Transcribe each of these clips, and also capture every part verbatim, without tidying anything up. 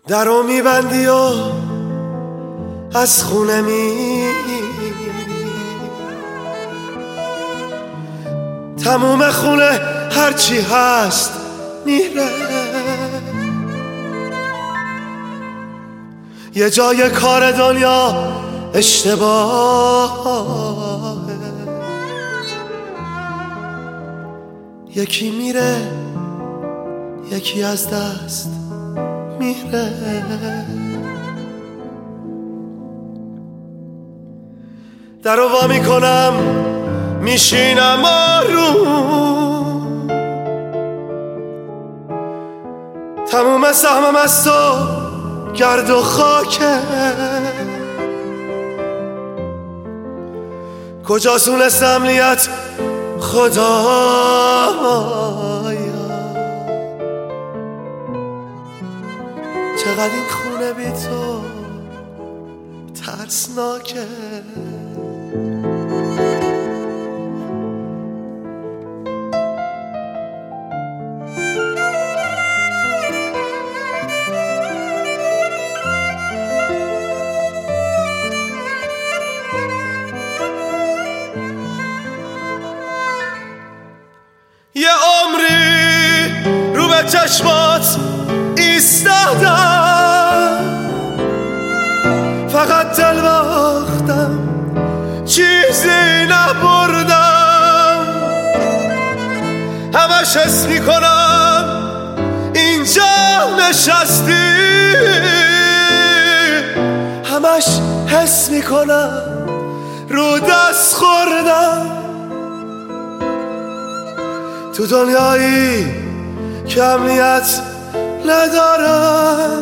درو میبندی و از خونه می تموم خونه هرچی هست میره، یه جای کار دنیا اشتباهه، یکی میره یکی از دست میره. درو وا میکنم میشینم آروم، تموم سهمم از تو گرد و خاکه، کجاست امنیت خدایا، چقدر این خونه بی تو ترسناکه. یه عمری رو به چشمات ایستادم، فقط دل باختم چیزی نبردم، همش حس میکنم اینجا نشستی، همش حس میکنم رو دست خوردم، تو دنیایی که امنیت ندارم،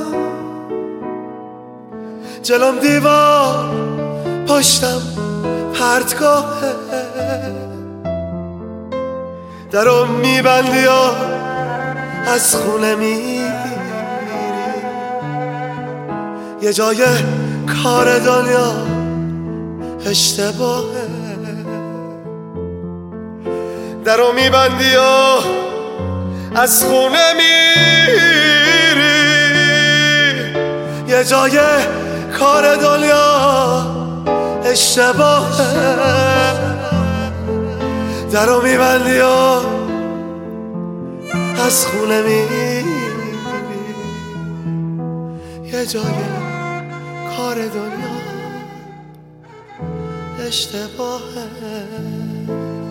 جلوم دیوار پشتم پرتگاهه، درو میبندی و از خونه میری، یه جای کار دنیا اشتباهه، درو میبندی و از خونه میری، یه جای کار دنیا اشتباهه، درو میبندی و از خونه میری، یه جای کار دنیا اشتباهه.